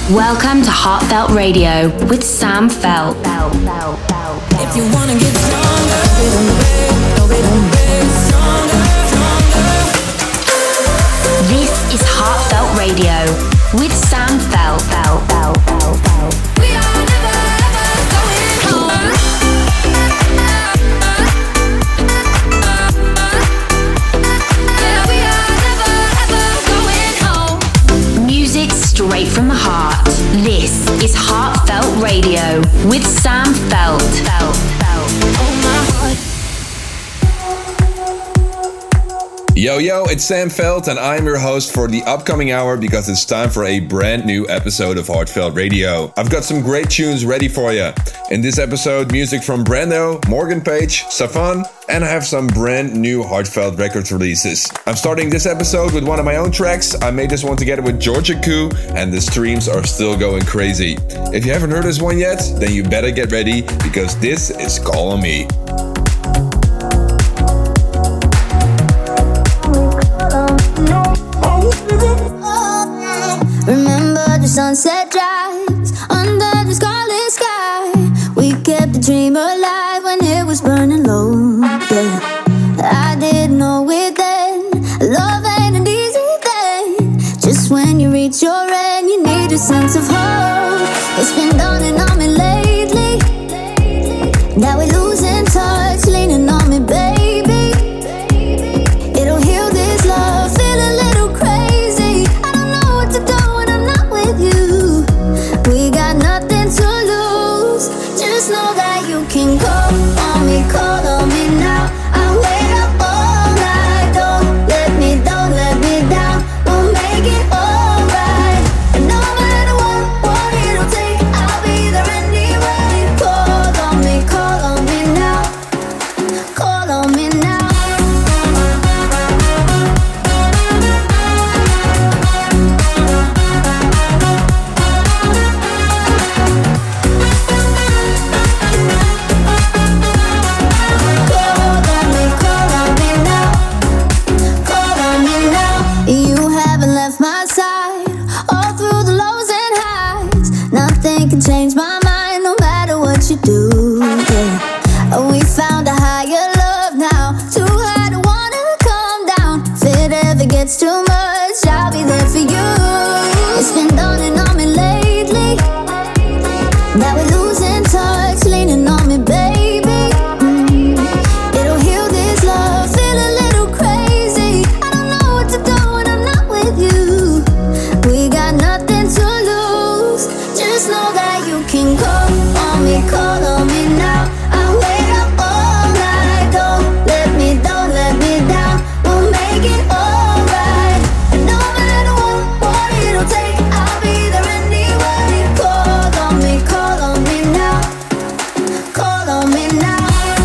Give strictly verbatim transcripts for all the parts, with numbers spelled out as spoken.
Welcome to Heartfelt Radio with Sam Felt. If you wanna get stronger, this is Heartfelt Radio with Sam Felt. We are never ever going home. Yeah, we are never ever going home. Music straight from the heart. This is Heartfelt Radio with Sam Felt. Oh my heart. Yo, yo, it's Sam Felt, and I'm your host for the upcoming hour because it's time for a brand new episode of Heartfelt Radio. I've got some great tunes ready for you. In this episode, music from Brando, Morgan Page, Safan, and I have some brand new Heartfelt Records releases. I'm starting this episode with one of my own tracks. I made this one together with Georgia Koo, and the streams are still going crazy. If you haven't heard this one yet, then you better get ready because this is Call on Me. Remember the sunset drives under the scarlet sky. We kept the dream alive when it was burning low. Yeah, I didn't know it then. Love ain't an easy thing. Just when you reach your end, you need a sense of hope. It's been dawning on me lately that we're losing touch, leaning on me, baby. It'll heal this love, feel a little crazy. I don't know what to do when I'm not with you. We got nothing to lose. Just know that you can call on me, call on me now. I wait up all night. Don't let me, don't let me down. We'll make it alright. And no matter what, what it'll take, I'll be there anyway. Call on me, call on me now. Call on me now. Change my mind no matter what you do. Yeah. We found a higher love now. Too high to wanna come down. If it ever gets too much, I'll be there for you. It's been dawning on me lately that we're losing touch, leaning on me, baby. Mm. It'll heal this love, feel a little crazy. I don't know what to do when I'm not with you. We got nothing to lose. Just know that you can call on me, call on me now. I wait up all night. Don't let me, don't let me down. We'll make it alright. And no matter what, what it'll take, I'll be there anyway. Call on me, call on me now. Call on me now.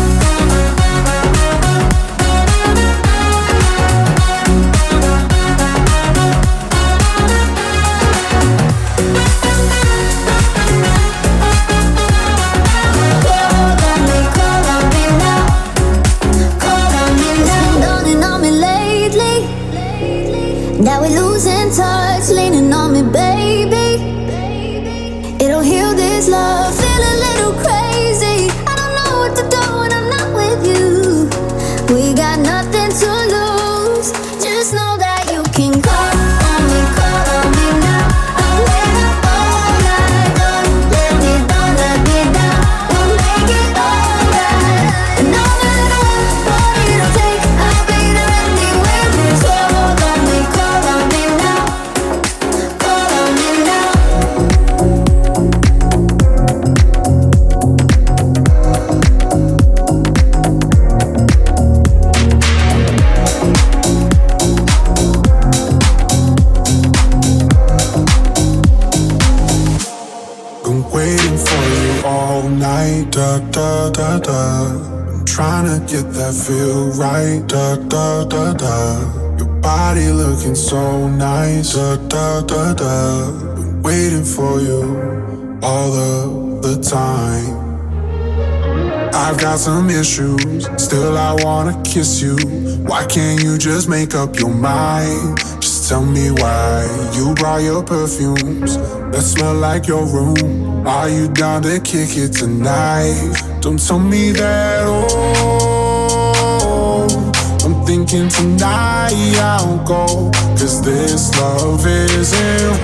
That we're losing touch, leaning on me, baby. It'll heal this love, feel a little crazy. I don't know what to do when I'm not with you. We got nothing to lose. Just know that you can call on me, call on me now. I wait up all night. Don't let me, don't let me down. We'll make it alright. And no matter what, what it'll take, I'll be there anyway. Call on me, call on me now. Call on me now. Been waiting for you all night, da da da da. I'm trying to get that feel right, da da da da. Your body looking so nice, da da da da. Been waiting for you all of the time. I've got some issues, still I wanna kiss you. Why can't you just make up your mind? Just Just tell me why you brought your perfumes that smell like your room. Are you down to kick it tonight? Don't tell me that, oh, I'm thinking tonight I'll go, cause this love isn't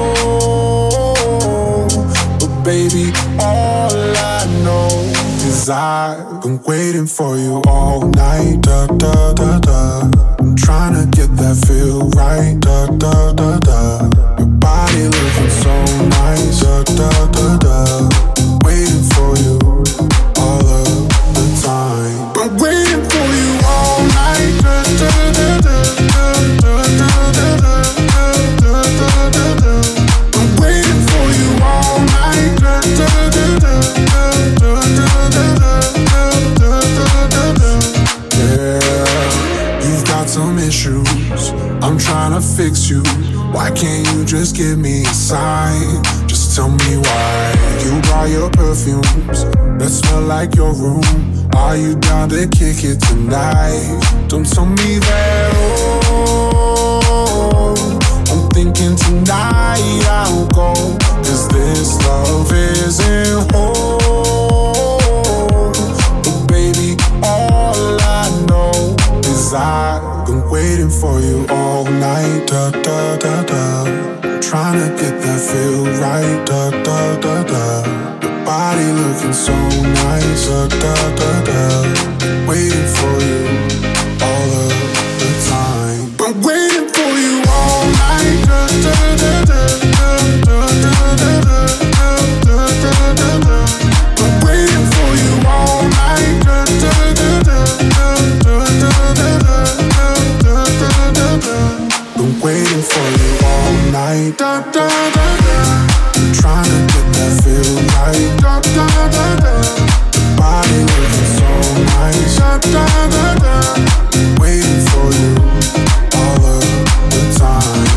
whole. But baby, all I know is I've been waiting for you all night, da da da da. I'm trying to get that feel right, da da da da. Your body looking so nice, da da da da. Waiting for you all of the time. Been waiting for you all night, da da da da da da da da da da da da. Been waiting for you all night, da da da da da da da da da. Yeah, you've got some issues, I'm trying to fix you. Why can't you just give me a sign? Just tell me why you brought your perfumes that smell like your room. Are you down to kick it tonight? Don't tell me that, oh, I'm thinking tonight I'll go, cause this love isn't whole. But baby, all I know is I've been waiting for you all night, da da da da. I'm trying to get that feel right, da da da da. Your body looking so nice, da da da da. Waiting for you all of the time. Been waiting for you all night, da da da da da da da da da da da. Been waiting for you all night, da da da da da da da da da da. Been waiting for you all night, da da da da. I'm trying to get that feel right, da da da da. Your body looking so nice, da da da da. Waiting for you all of the time.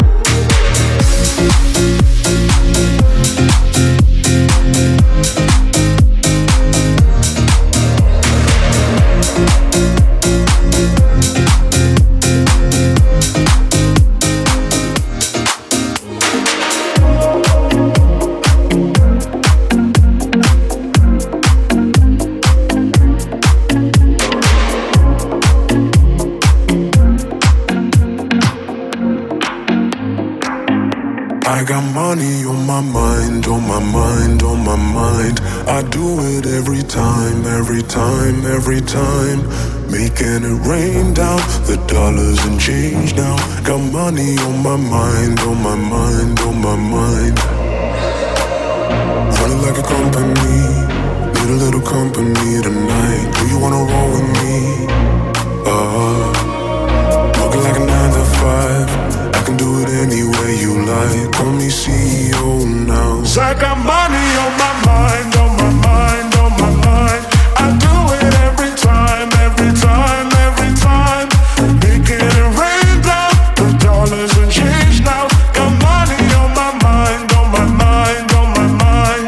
I got money on my mind, on my mind, on my mind. I do it every time, every time, every time. Making it rain down, the dollars and change now. Got money on my mind, on my mind, on my mind. Running like a company, need a little company tonight. Do you wanna roll with me? Uh, working like a nine to five. I can do it any way you like. Call me C E O now. 'Cause I got money on my mind, on my mind, on my mind. I do it every time, every time, every time. Making it rain down, the dollars and change now. Got money on my mind, on my mind, on my mind.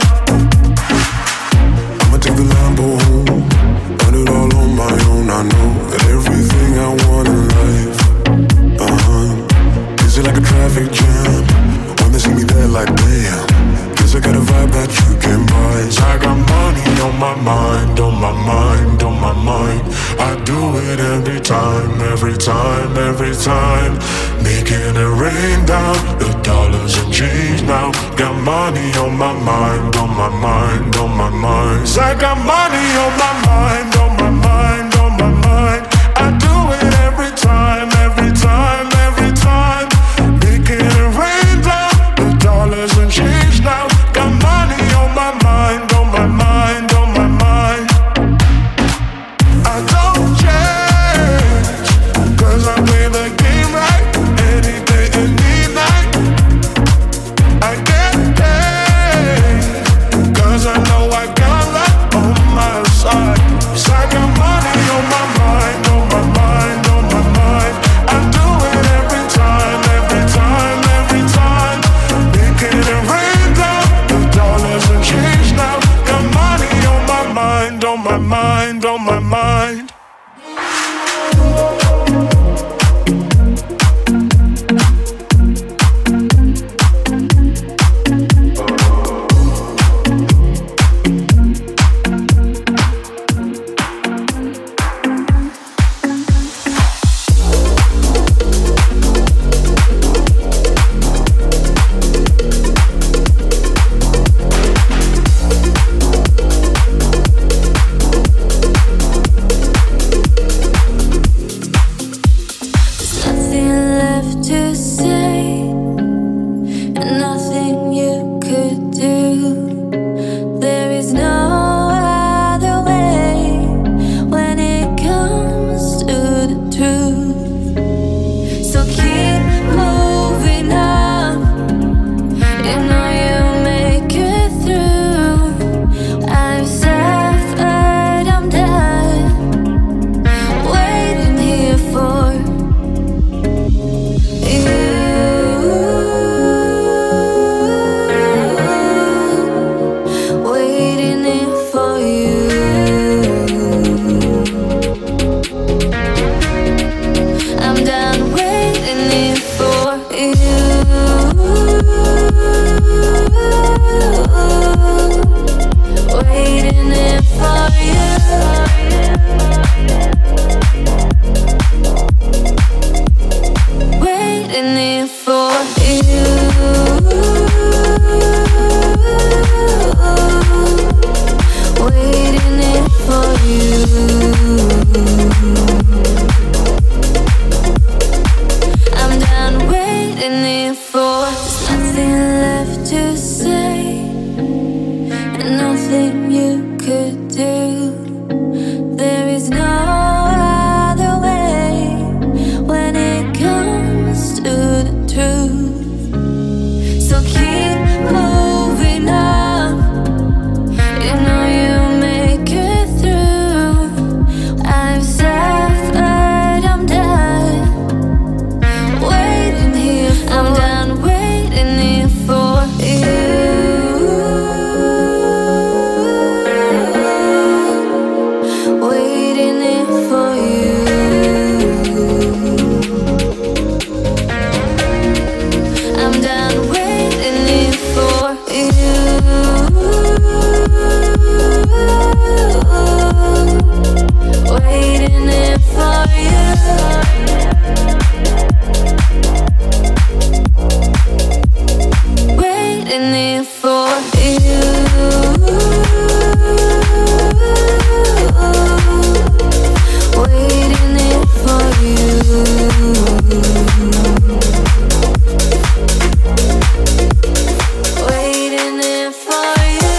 I'ma take the Lambo home, run it all on my own. I know that everything I want in life, uh-huh. Is it like a traffic jam? When they see me there like damn, guess I got a vibe that you can buy. So I got money on my mind, on my mind, on my mind. I do it every time, every time, every time. Making it rain down, the dollars and change now. Got money on my mind, on my mind, on my mind. So I got money on my mind, on my mind, on my mind. I do it every time, every time, every time. Making it rain down, the dollars and change now. Got money on my mind, on my mind, on my mind. I don't change, 'cause I play the game right. Any day, any night. I get paid, 'cause I know I got luck on my side. 'Cause I got money waiting here for you. Waiting here for you. Waiting here for you. I'm done waiting here for. There's nothing left to say, and nothing you could do. There is no other way when it comes to the truth. So keep moving on. You know you make it through. I've suffered, I'm done waiting here for. I'm done waiting here for you. Waiting here for you. I'm done waiting here for you. Waiting here for you. Waiting here for you. Waiting here for you. Waiting here for you.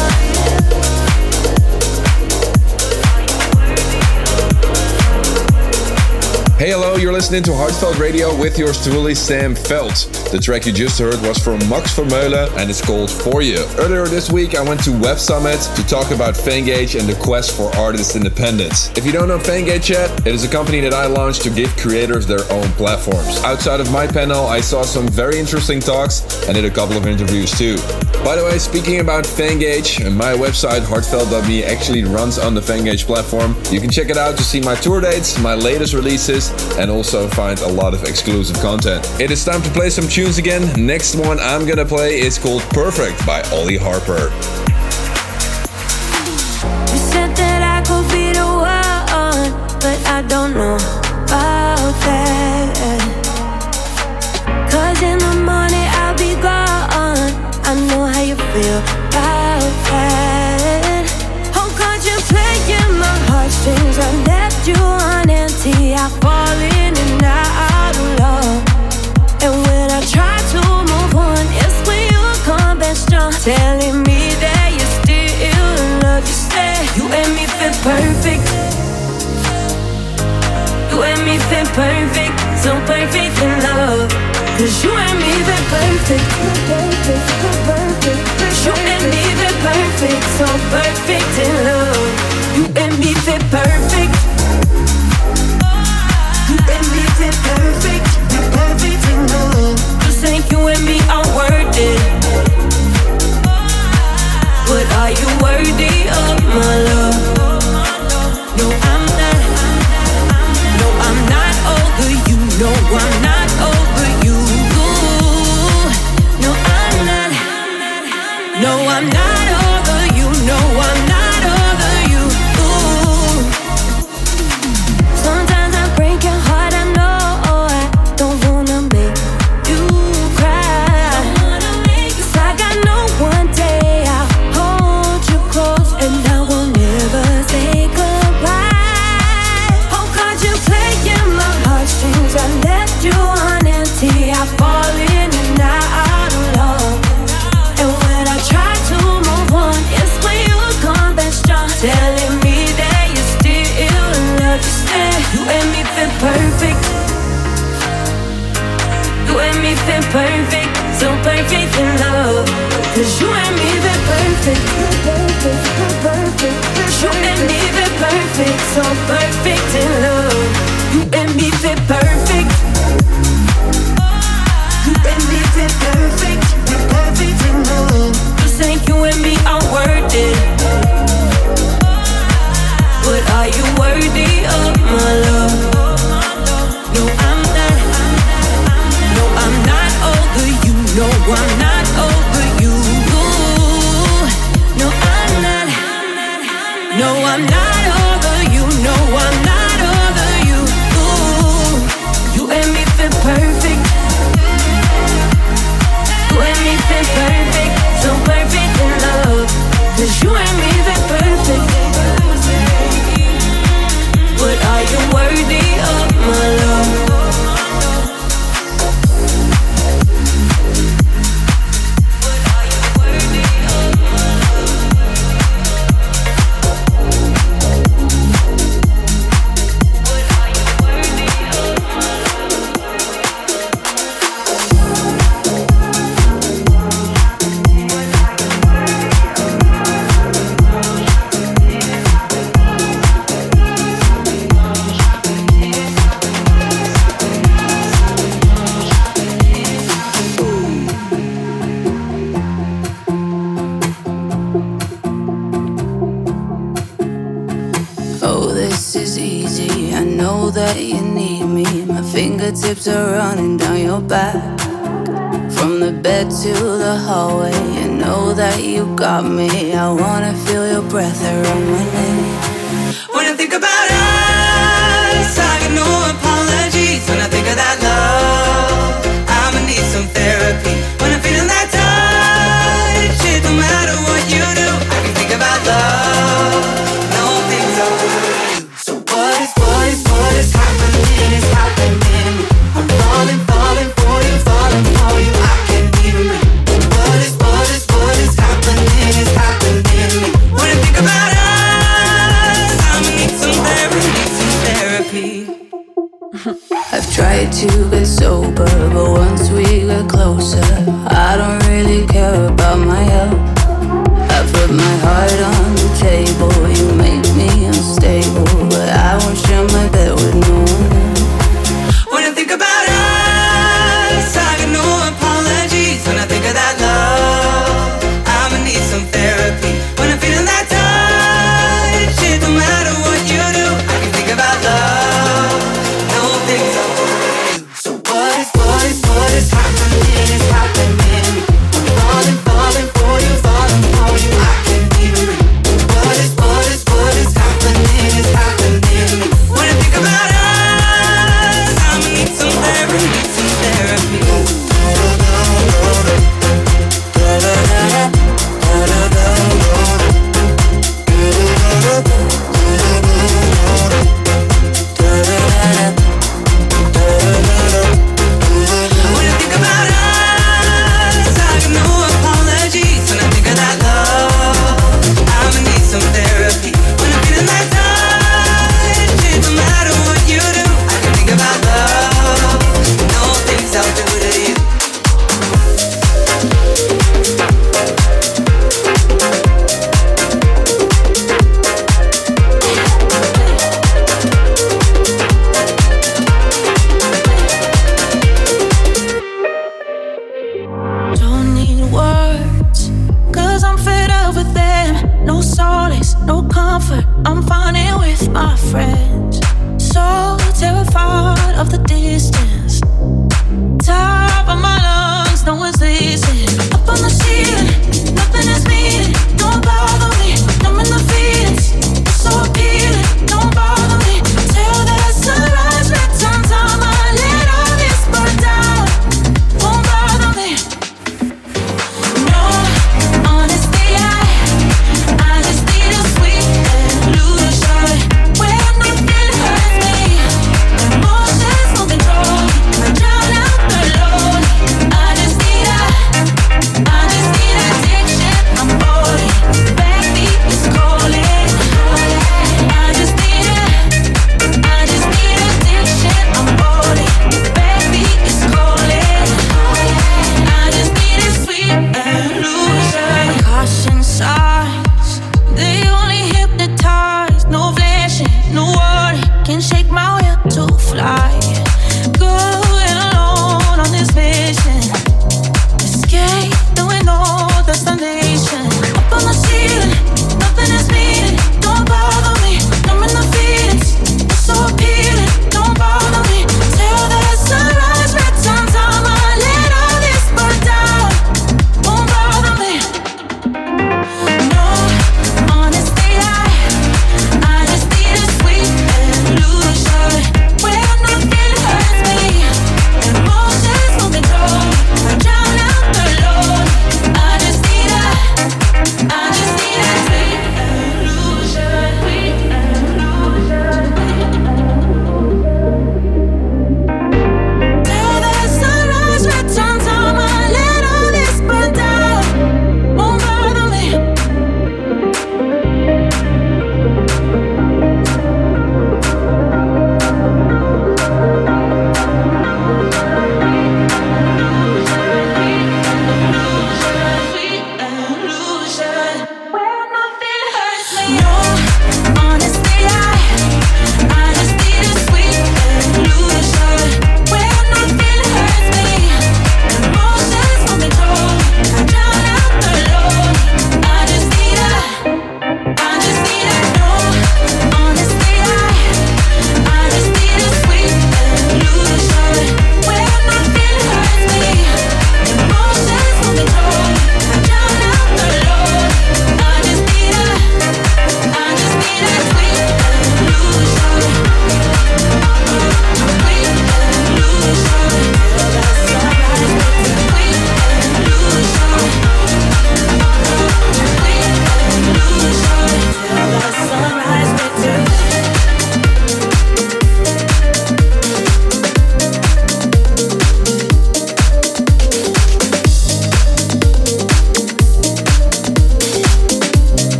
Hey, hello, you're listening to Heartfelt Radio with yours truly, Sam Veld. The track you just heard was from Max Vermeulen and it's called For You. Earlier this week, I went to Web Summit to talk about Fangage and the quest for artist independence. If you don't know Fangage yet, it is a company that I launched to give creators their own platforms. Outside of my panel, I saw some very interesting talks and did a couple of interviews too. By the way, speaking about Fangage, my website heartfelt dot me actually runs on the Fangage platform. You can check it out to see my tour dates, my latest releases, and also find a lot of exclusive content. It is time to play some tunes again. Next one I'm gonna play is called Perfect by Ollie Harper. You said that I could be the one, but I don't know about that. Cause in the morning I'll be gone. I know how you feel about that. Oh, can't you play in my heartstrings? I left you on empty. I fall in and out of love. And when I try to move on, it's when you come back strong, telling me that you still in love. You say you and me fit perfect. You and me fit perfect. So perfect in love. Cause you and me fit perfect. Perfect, perfect. You and me fit perfect. So perfect in love. You and me fit perfect. You and me fit perfect. You're perfect in love. You think you and me are worth it, but are you worthy of my love? No, I'm not. No, I'm not over you. No, I'm not over you. No, I'm not. No, I'm not over you. No, I'm not over you. Sometimes I break your heart. I know I don't wanna make you cry. 'Cause I got no one day I'll hold you close and I will never say goodbye. Oh, can't you play in my heartstrings? I left you on empty. I fall in and out of love. And when I try to move on, it's when you come back strong, telling me that you still in love. You say you and me fit perfect. You and me fit perfect. So perfect in love. Cause you and me fit perfect. You and me fit perfect. So perfect in love. You and me fit perfect. You and me fit perfect. We're perfect in love. You think you and me are worth it, but are you worthy of my love? No, I'm not. No, I'm not over you. No, I'm not over you. No, I'm not. easy. I know that you need me. My fingertips are running down your back. From the bed to the hallway, you know that you got me. I wanna feel your breath around my neck. When I think about us, I got no apologies. When I think of that love, I'ma need some therapy. When I'm feeling that touch, it don't matter what you do, I can think about love. No things are good. So what is, what is, what is happening? Is happening. I'm falling, falling for you, falling for you. I can't even breathe. What is, what is, what is happening? Is happening. When I think about us, I'ma need some therapy, need some therapy. I've tried to get sober, but once we get closer, I don't really care about my health. I put my heart on the table, you make me unstable, but I won't share my bed with no one else. When I think about us, I got no apologies. When I think of that love, I'ma need some therapy. When I'm feeling that touch, it don't matter what you do, I can think about love. No things are good. So what is, what is, what is happening? Is happening. I'm falling, falling for you, falling for you. I can't even breathe. What is, what is, what is happening? Is happening. When I think about us, I'ma need some therapy, need some therapy. When I think about us, I got no apologies. When I think of that love, I'ma need some therapy. When I'm feeling that touch, it don't matter what you do, I can think about love. No things I'll do to you. Don't need words, cause I'm fed up with them. No solace, no comfort, I'm finding with my friends. So terrified of the distance. Top of my lungs, no one's listening. Up on the ceiling, nothing is meaning. Don't bother me, I'm in the feelings. It's so appealing, don't bother me. Till the sunrise returns, I'ma let all this burn down. Won't bother me. No, honestly, I, I just need a sweet illusion where nothing hurts me. Emotions won't control me. I drown out the lonely. I just need a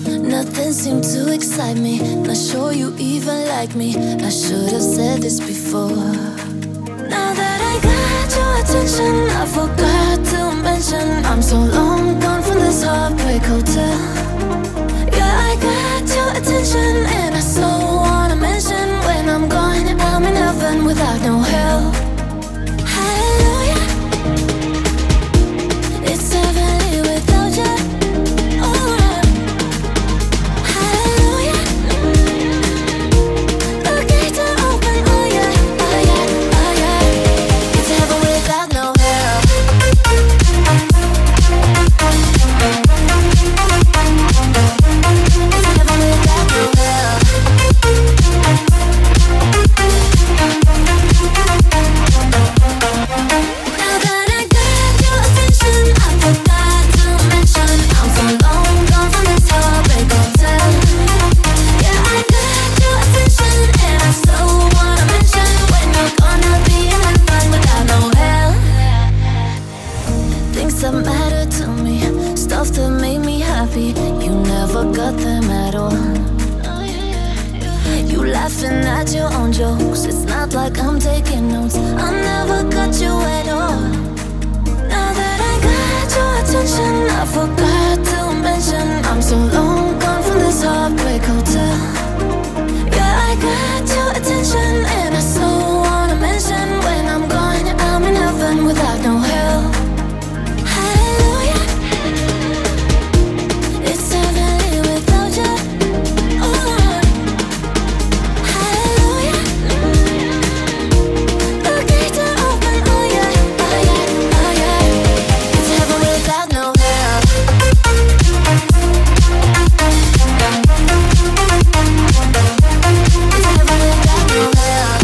Nothing seemed to excite me. Not sure you even like me. I should have said this before. Now that I got your attention, I forgot to mention I'm so long gone from this heartbreak hotel. Yeah, I got your attention, and I so wanna mention when I'm gone, I'm in heaven without no help. Hallelujah, it's heavenly without you. Oh, hallelujah, the gates are open. Oh yeah, oh yeah, oh yeah, it's heaven without no help. It's heaven without no help. Now that I got your attention, I forgot to mention I'm so long gone from this heartbreak hotel. Yeah, I got your attention, and I so wanna mention when you're gonna be in heaven without no hell. Things that matter to me, stuff that made me happy, you never got them at all. You laughing at your own jokes, it's not like I'm taking notes, I never got you at all. Now that I got your attention, I forgot to mention I'm so long gone from this heartbreak hotel. Yeah, I got your attention, and I so wanna mention when I'm gone, I'm in heaven without no help. Hallelujah, it's heavenly without you. Oh, hallelujah, the gates are open. Oh yeah, oh yeah, oh yeah, it's heaven without no help. It's heaven without no help.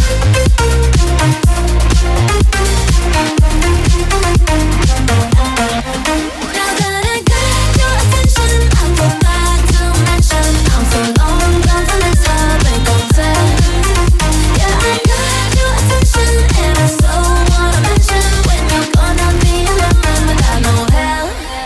Now that I got your attention, I forgot to mention I'm so long gone from this heartbreak hotel. Yeah, I got your attention, and I so wanna mention when you're gonna be in heaven without no hell.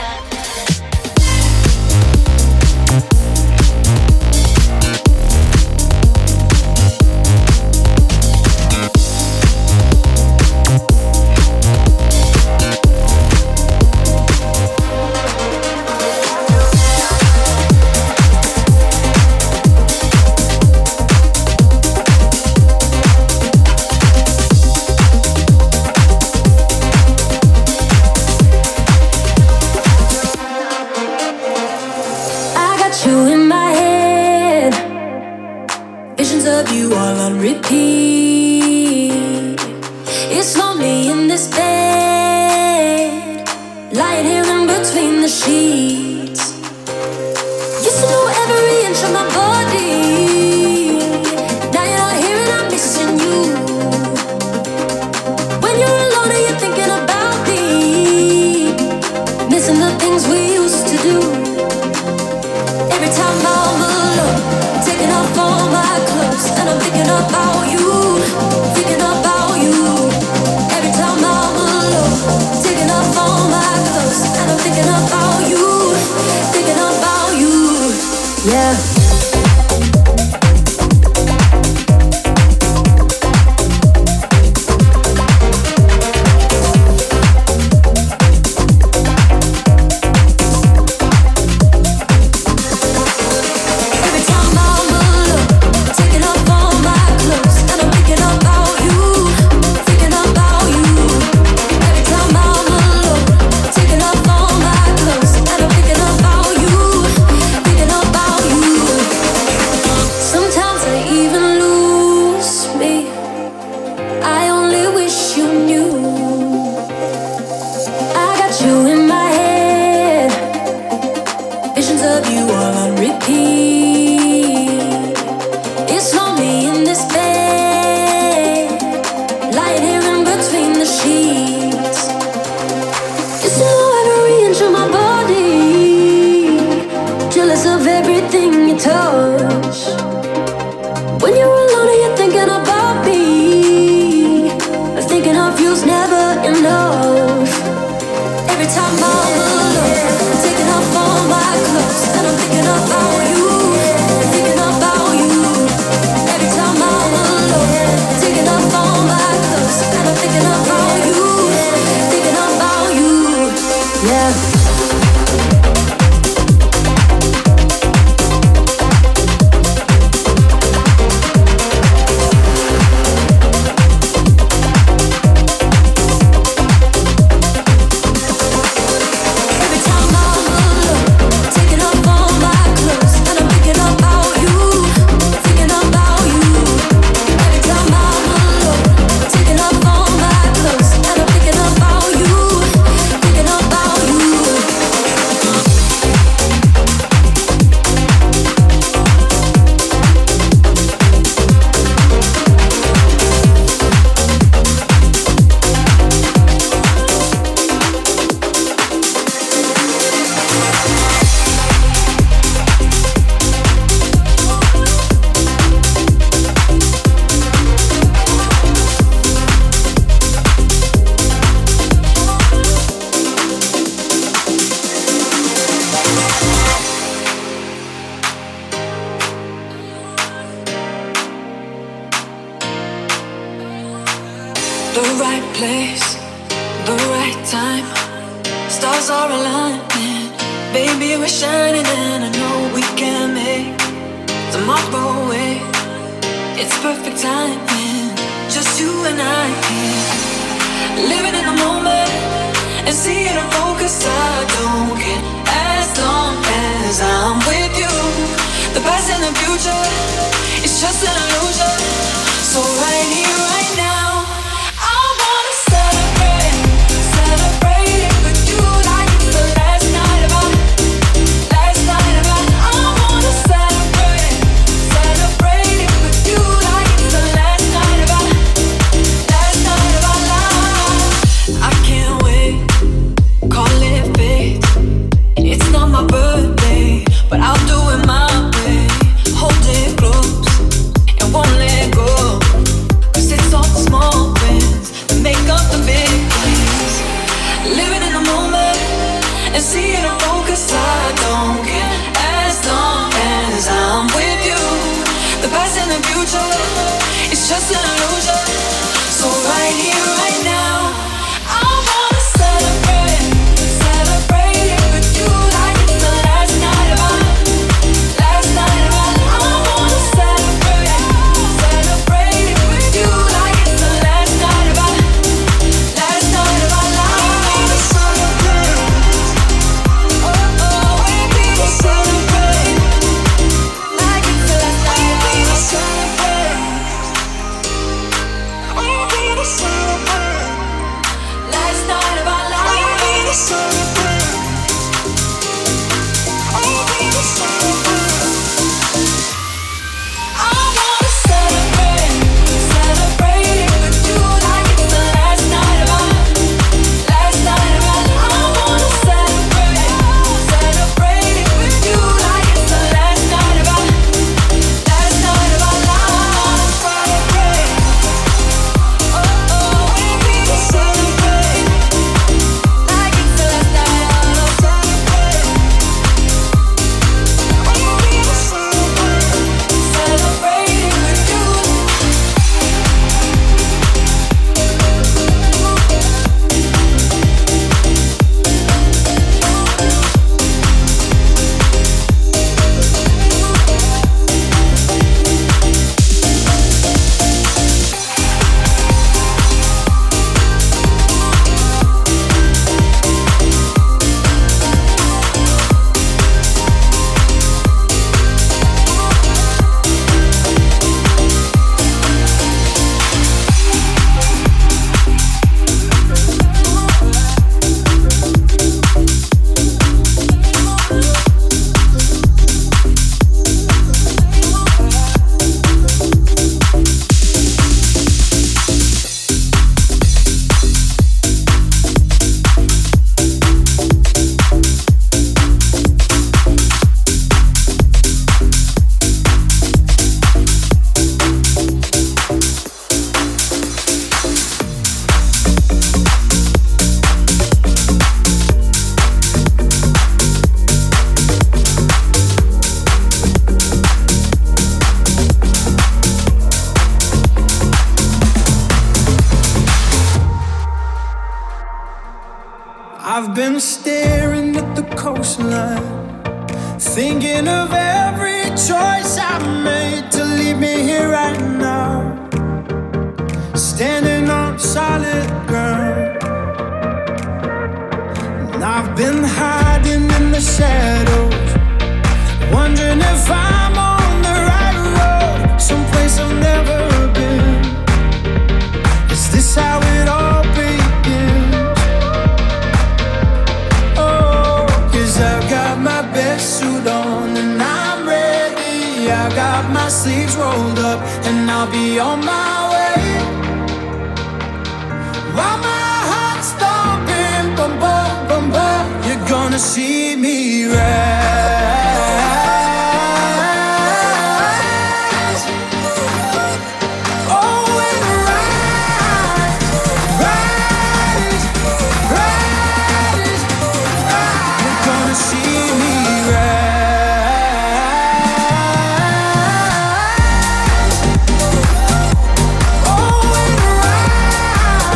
I got you in my head, visions of you all on repeat. It's lonely in this bed, lying here in between the sheets. Used to know every inch of my body, now you're not here and I'm missing you. When you're alone and you're thinking about me, missing the things we used to do. Every time I'm alone, taking off all my clothes, and I'm thinking about you, thinking about you. Every time I'm alone, taking off all my clothes, and I'm thinking about you, thinking about you. Yeah. Every time I'm alone, taking off all my clothes, and I'm thinking about you, thinking about you. Every time I'm alone, taking off all my clothes, and I'm thinking about you, thinking about you. Sometimes I even lose me. I only wish you knew. I got you in my head, visions of you all on repeat. It's lonely in this bed, lying here in between the sheets. Used to know every inch of my body, jealous of everything you touch. When you're alone and you're thinking about me, thinking of you's never enough. Every time I'm alone, taking off all my clothes, and I'm thinking about you. The right place, the right time. Stars are aligning. Baby, we're shining and I know we can make tomorrow wait. It's perfect timing, just you and I. Living in the moment and seeing a focus. I don't care as long as I'm with you. The past and the future, it's just an illusion. So right here, right now, I wanna celebrate, celebrate it with you like it's the last night of our, last night of our. I wanna celebrate, celebrate it with you like it's the last night of our, last night of our lives. I can't wait, call it fate. It's not my birthday, but I'll do it my way. Hold it close and won't let go. Cause it's all the small wins that make up the big things. Living in the moment and seeing a focus. I don't care as long as I'm with you. The past and the future, it's just an illusion. So right here, right now, I wanna celebrate, celebrate it with you like it's the last night of our, last night of our. I wanna celebrate, celebrate it with you like it's the last night of our, last night of our lives. Oh oh, we will celebrate like it's the last night of our, celebrate. We will celebrate last night of our lives. We will celebrate. We will celebrate. I wanna celebrate, celebrate it with you like it's the last night of our, last night of our. I wanna celebrate, celebrate it with you like it's the last night of our, last night of our lives. Celebrate. Oh oh, we will celebrate like it's the last night of our, celebrate. We will celebrate, celebrate it with you. I've been staring at the coastline, thinking of every choice I've made to leave me here right now, standing on solid ground. And I've been hiding in the shadows, wondering if I'm on the right road, someplace I've never been. Is this how it all begins? Oh, 'cause I've got my best suit on and I'm ready. I got my sleeves rolled up and I'll be on my way. While my heart's thumping, bum bum bum bum, you're gonna see me rise. Oh, and rise, rise, rise, rise. You're gonna see me rise. Oh, and rise.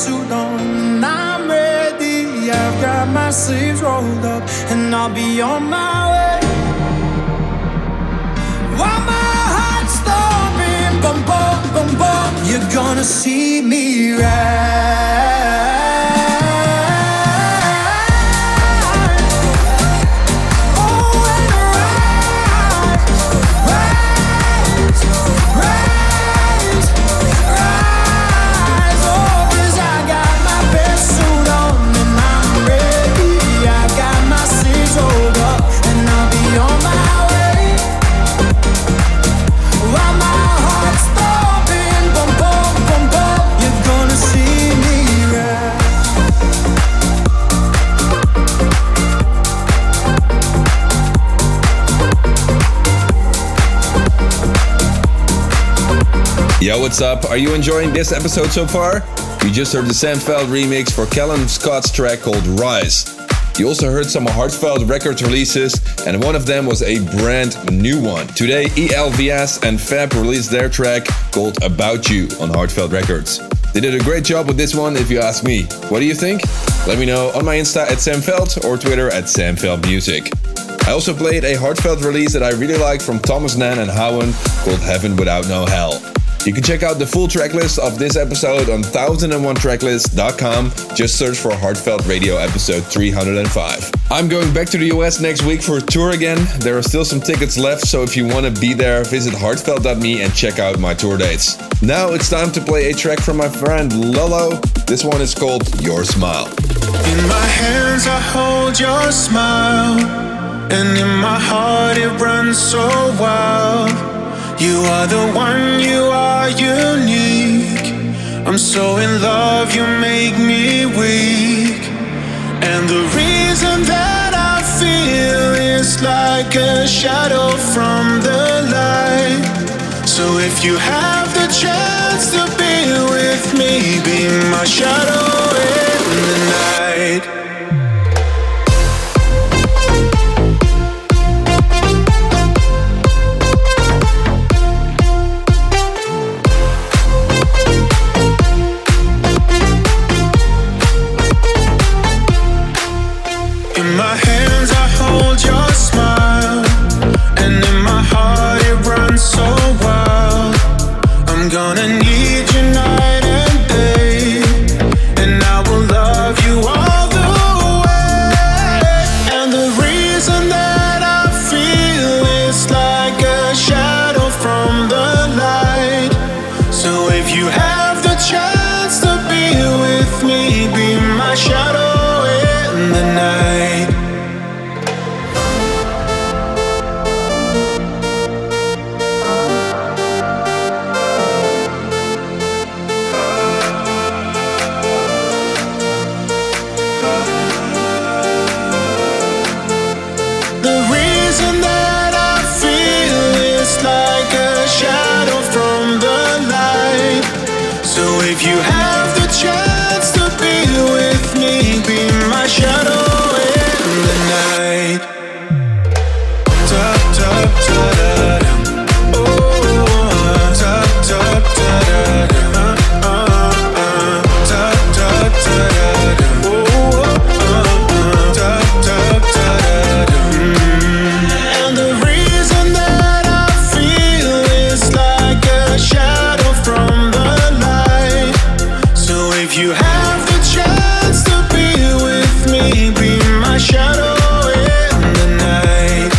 suit on and I'm ready. I've got my sleeves rolled up and I'll be on my way. While my heart's stomping, bum bum bum bum, you're gonna see me ride. Yo, what's up? Are you enjoying this episode so far? You just heard the Sam Feldt remix for Callum Scott's track called Rise. You also heard some Heartfelt Records releases, and one of them was a brand new one. Today, E L V S and Fab released their track called About You on Heartfelt Records. They did a great job with this one, if you ask me. What do you think? Let me know on my Insta at Sam Feldt or Twitter at Sam Feldt Music. I also played a Heartfelt release that I really liked from Thomas Nan and Howen called Heaven Without No Hell. You can check out the full tracklist of this episode on one thousand one tracklist dot com. Just search for Heartfelt Radio episode three oh five. I'm going back to the U S next week for a tour again. There are still some tickets left, so if you want to be there, visit heartfelt dot me and check out my tour dates. Now it's time to play a track from my friend Lolo. This one is called Your Smile. In my hands I hold your smile, and in my heart it runs so wild. You are the one, you are unique. I'm so in love, you make me weak. And the reason that I feel is like a shadow from the light. So if you have the chance to be with me, be my shadow in the night. In my hands I hold your smile, and in my heart it runs so wild. I'm gonna need you night and day, and I will love you all the way. And the reason that I feel is like a shadow from the light. So if you have the chance to be with me, be my shadow in the night. If you have the chance to be with me, be my shadow in the night. Top, top, ta-da-da. Oh, top, top, ta-da-da. Uh, uh, uh. Top, top, ta-da-da. Oh, uh, uh. Top, top, ta-da-da. Mm. And the reason that I feel is like a shadow from the if you have the chance to be with me, be my shadow in the night.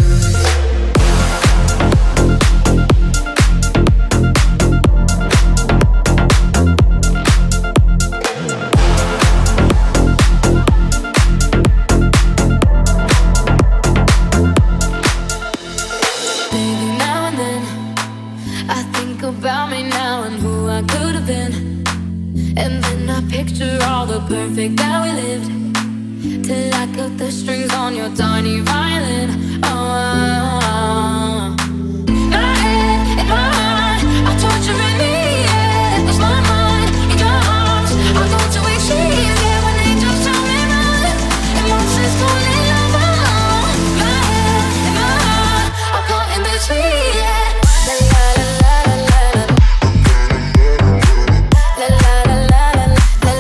Baby, now and then I think about me now and who I could have been. And then I picture all the perfect that we lived, till I cut the strings on your tiny violin. Oh, oh, oh. My head in my heart, I'm torturing me, yeah. Lose my mind in your arms, I'll go to extremes, yeah. When angels tell me run, emotions falling over. My head in my heart, I'm caught in between, yeah. La la la la la la. La la la la la la.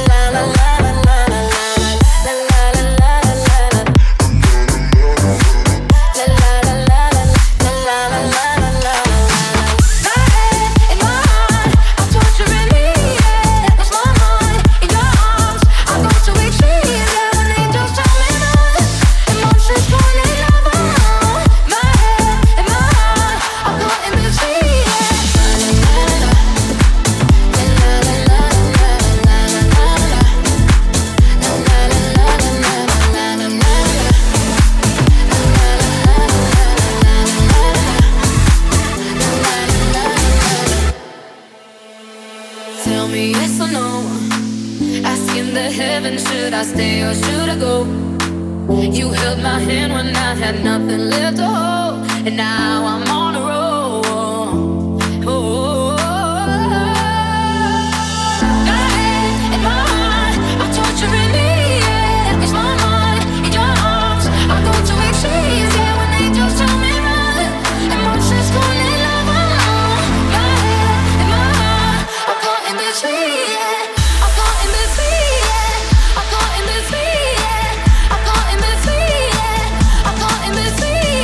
tell me yes or no. Asking the heavens, should I stay or should I go? You held my hand when I had nothing left to hold, and now I'm on a roll. Oh, my head and my heart are torturing me. Yeah, it's my mind in your arms. I go to extremes. Yeah, when they just tell me run, emotions calling love alone. My head and my heart are caught in between. Yeah, I'm caught in between. Yeah, I'm caught in between. Yeah, I'm caught in between. Yeah, I'm caught in between.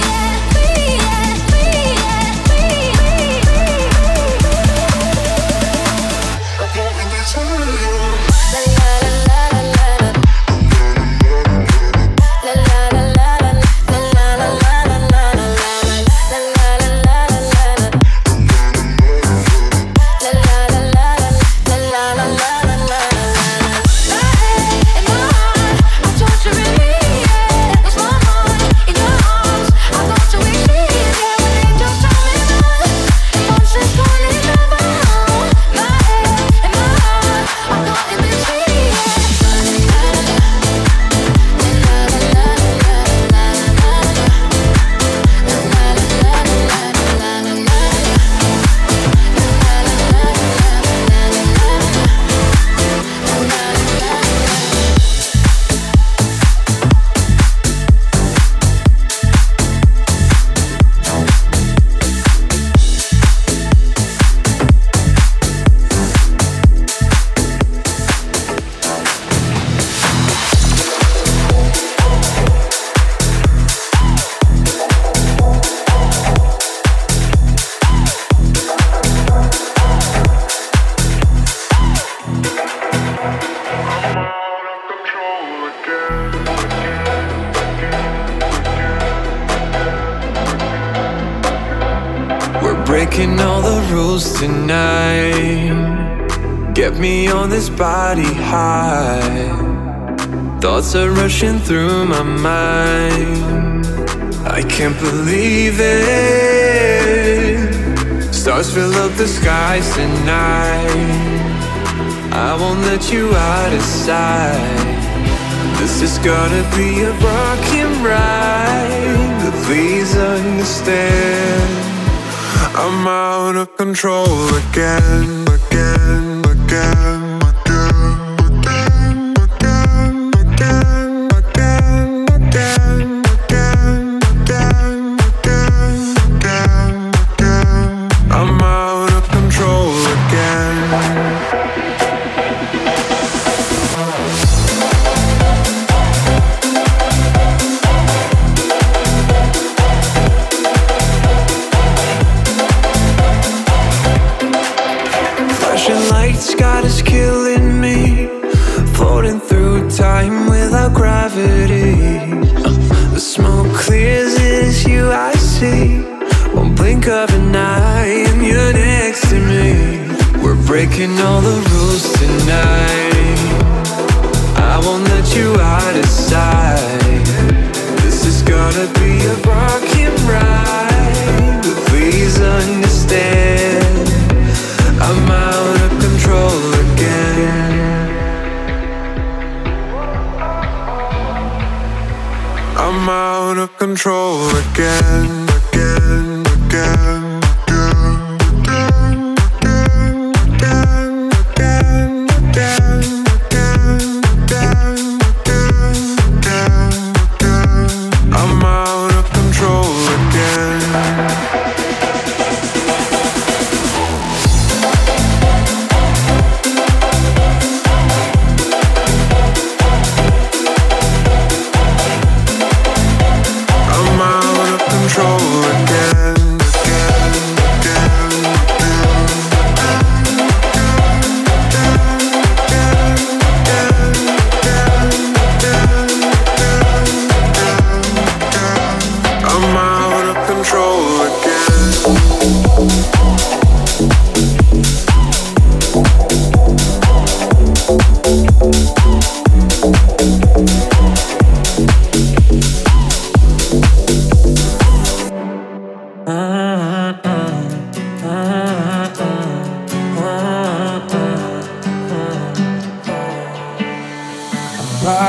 Breaking all the rules tonight. Get me on this body high. Thoughts are rushing through my mind. I can't believe it. Stars fill up the skies tonight. I won't let you out of sight. This is gonna be a rockin' ride, but please understand, I'm out of control again, again, again. Time without gravity. uh, The smoke clears, it is you I see. One blink of an eye and you're next to me. We're breaking all the rules tonight. I won't let you out of sight. This is gonna be a rockin' ride, but please understand, I'm out of control again. I'm out of control again, again, again. Control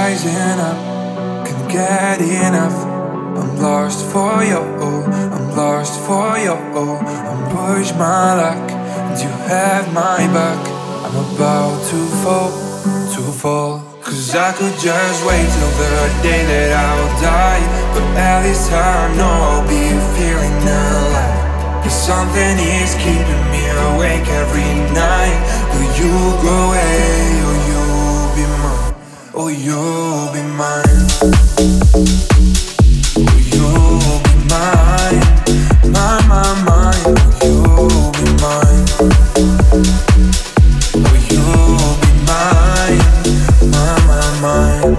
rising up, can't get enough. I'm lost for you, I'm lost for you. I'm pushed my luck, and you have my back. I'm about to fall, to fall. Cause I could just wait till the day that I'll die, but at least I know I'll be feeling alive. Cause something is keeping me awake every night. Will you go away, or you'll be mine, or you'll be mine. Will you be mine, my, my, mine. Will you be mine? Will you be mine, my, my, mine?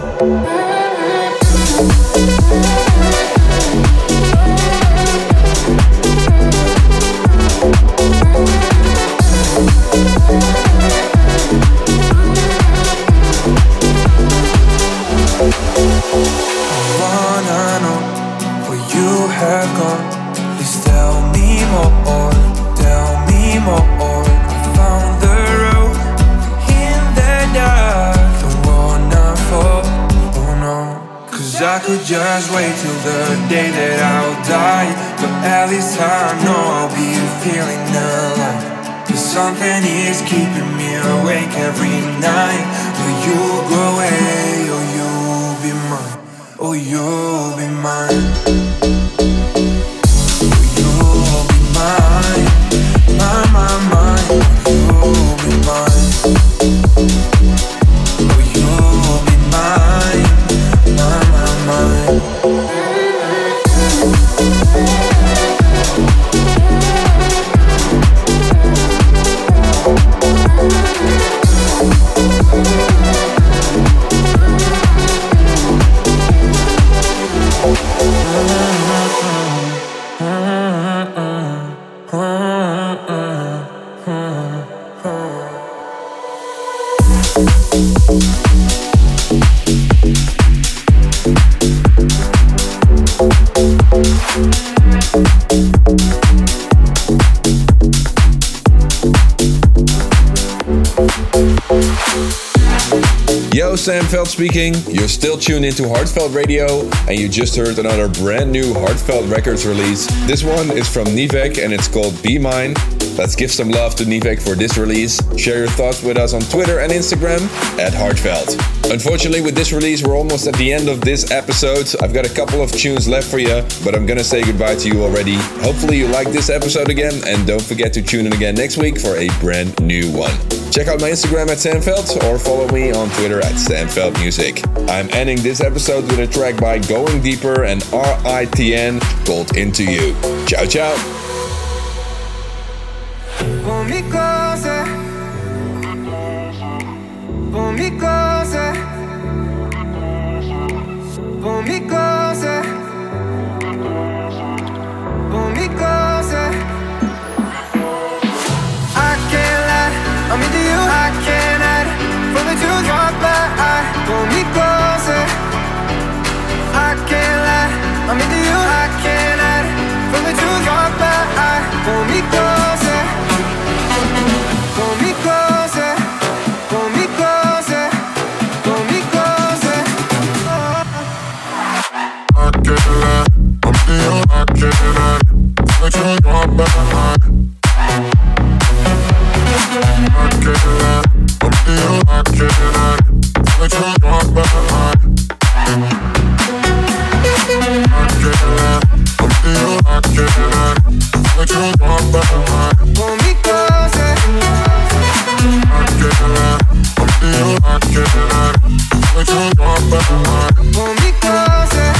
Have gone. Please tell me more, tell me more. I found the road in the dark, don't wanna fall, oh no. Cause I could just wait till the day that I'll die, but at least I know I'll be feeling alive. Cause something is keeping me awake every night. Will you go away, or you'll be mine, or you'll be mine. My, my, mine, you'll be mine. Oh, you'll be mine, my, my, mine. Yo, Sam Veld speaking. You're still tuned into Heartfelt Radio, and you just heard another brand new Heartfelt Records release. This one is from Nivek, and it's called Be Mine. Let's give some love to Nivek for this release. Share your thoughts with us on Twitter and Instagram at Heartfelt. Unfortunately, with this release, we're almost at the end of this episode. I've got a couple of tunes left for you, but I'm gonna say goodbye to you already. Hopefully you like this episode again, and don't forget to tune in again next week for a brand new one. Check out my Instagram at Sam Veld, or follow me on Twitter at Sam Veld Music. I'm ending this episode with a track by Going Deeper and R I T N called Into You. Ciao, ciao. Pull me closer, pull me closer, pull me closer, pull me closer. I can't lie, I'm into you, I can't hide from the truth you're blind. Pull me closer, I can't lie, I'm into you, I can't hide from the truth you're blind. Pull me closer. Pull me closer, pull me closer, pull me closer. I can't lie, I'm still I can't hide. But you're gone behind. I can't lie, I'm still I can't hide. But you're gone behind. I can't lie, I'm still I can't hide. But you're gone behind. Pull me closer. I can't lie, I'm still I can't hide. But you're gone behind. Pull me closer.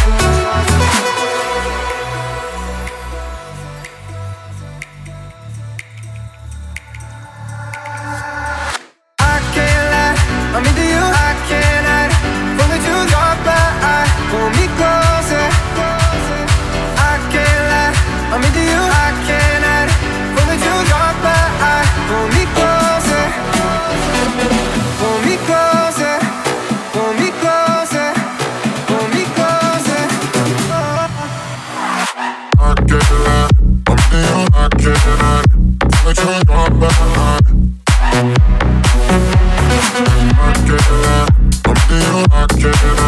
I can't lie, I'm into you, I can't hide from the truth you're blind. Pull me closer. I can't lie, I'm into you, I can't hide from the truth you're blind. Pull me closer. Pull me closer. Pull me closer. Pull me closer. I can't lie, I'm still I can't hide. But you're gone behind. I can't lie, I'm still I can't hide.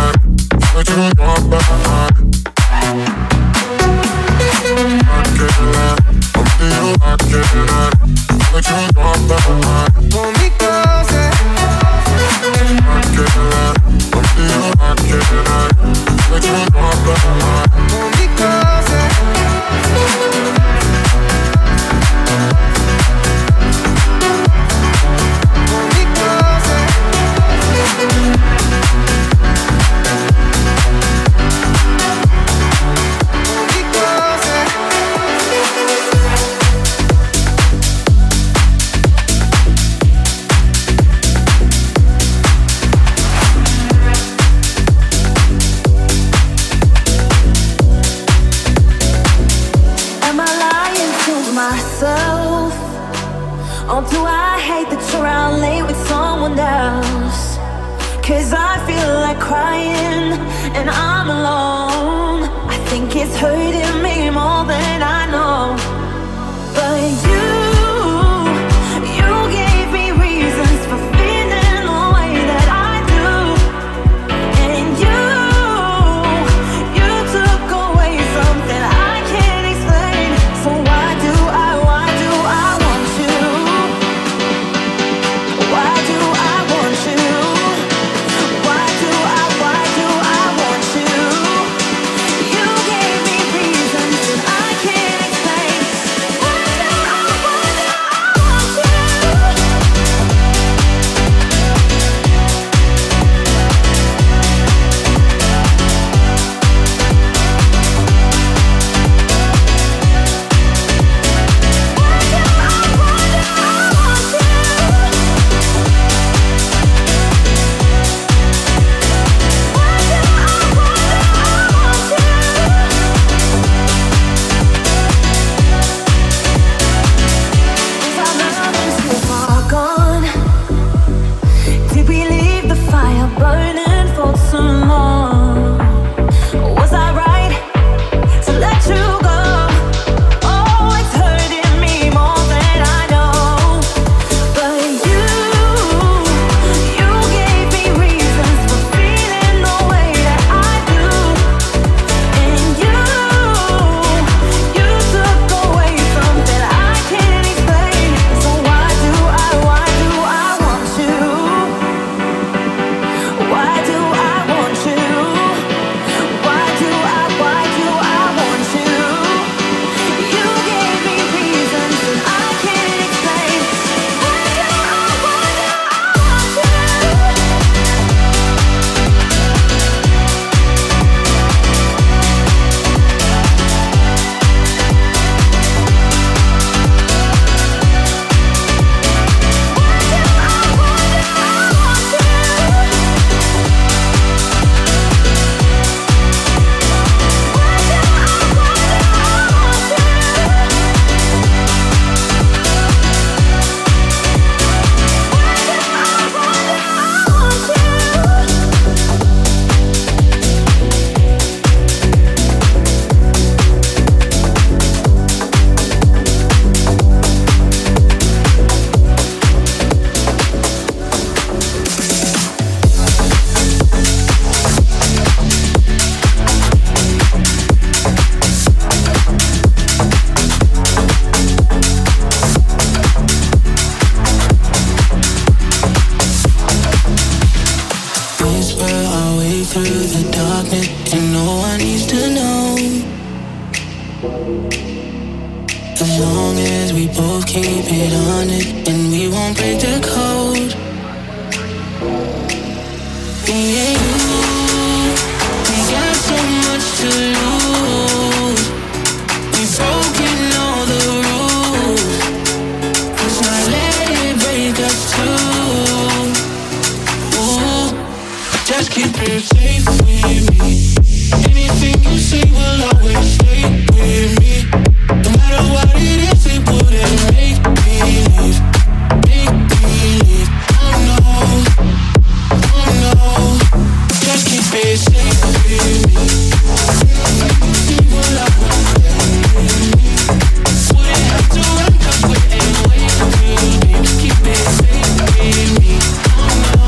hurting me more than I know. But you, you gave me reasons for feeling the way that I do. And you, you took away something I can't explain. So why do I, why do I want you? Why do I want you? Why do I, why do I want you? You gave me reasons that I can't explain. Why do I, why do I want you? Did we leave the fire burning for too long? Was I right to let you go? Oh, it's hurting me more than I know. But you, you gave me reasons for feeling the way that I do. And you, you took away something I can't explain. So why do I, why do I want you? Why do I want you? Why do I, why do I want you? You gave me reasons that I can't explain. Why do I, why do I want you? Whisper our way through the darkness, and no one needs to know. As long as we both keep it honest, and we won't break the code. Me and you, we got so much to lose. We've broken all the rules. Let's not let it break us too. Ooh. Just keep it safe with me. Anything you say will always stay with me. No matter what it is, it wouldn't make me leave. Make me leave. Oh no, oh no. Just keep it safe with me. Anything you say will always stay with me. Wouldn't have to run 'cause we're in way too deep. Keep it safe with me. Oh no.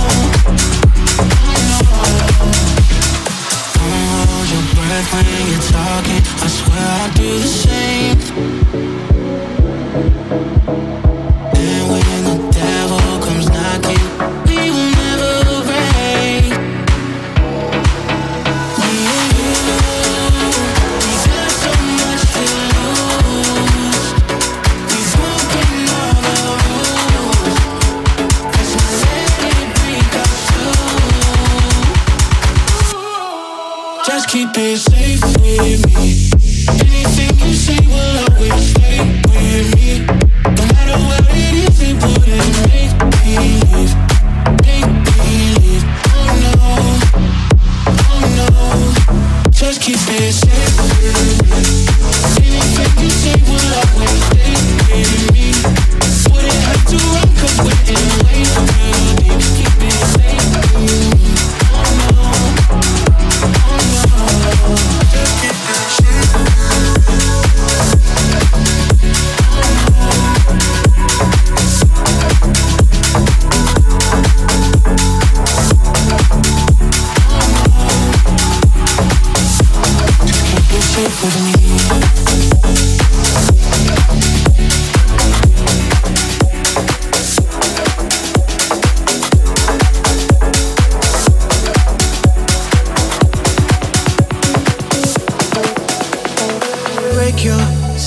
When you're talking, I swear I'll do the same. And when the devil comes knocking, we will never break. Me and you, we got so much to lose. We've broken all the rules. Let's not let it break us too. Just keep it safe with me. Anything you say will always stay with me. No matter what it is, it wouldn't make me leave. Make me leave. Oh no, oh no. Just keep it safe with me. Anything you say will always stay with me. Wouldn't have to run 'cause we're in way too deep. Keep it safe with me. Oh no, oh no. Just keep it safe.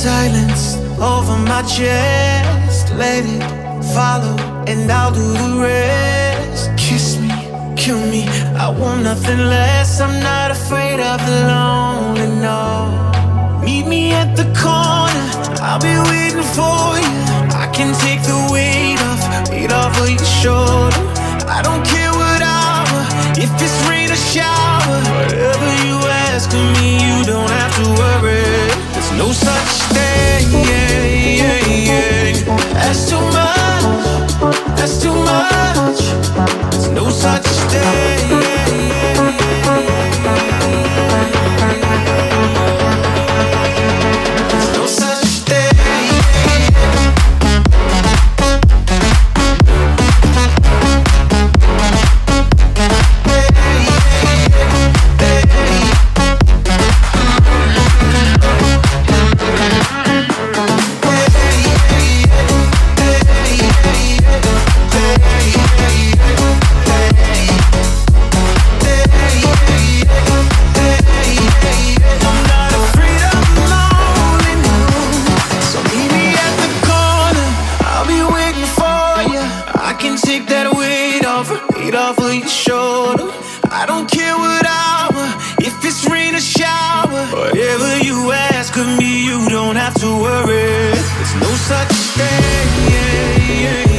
silence over my chest. Let it follow and I'll do the rest. Kiss me, kill me, I want nothing less. I'm not afraid of the lonely, no. Meet me at the corner, I'll be waiting for you. I can take the weight off, weight off of your shoulder. I don't care what hour, if it's rain or shower. Whatever you ask of me, you don't have to worry. There's no such thing, yeah, yeah, yeah. That's too much, that's too much. There's no such thing, yeah, yeah, yeah. There's no such thing. Off of your shoulder. I don't care what hour, if it's rain or shower. Whatever you ask of me, you don't have to worry. There's no such thing, yeah, yeah, yeah.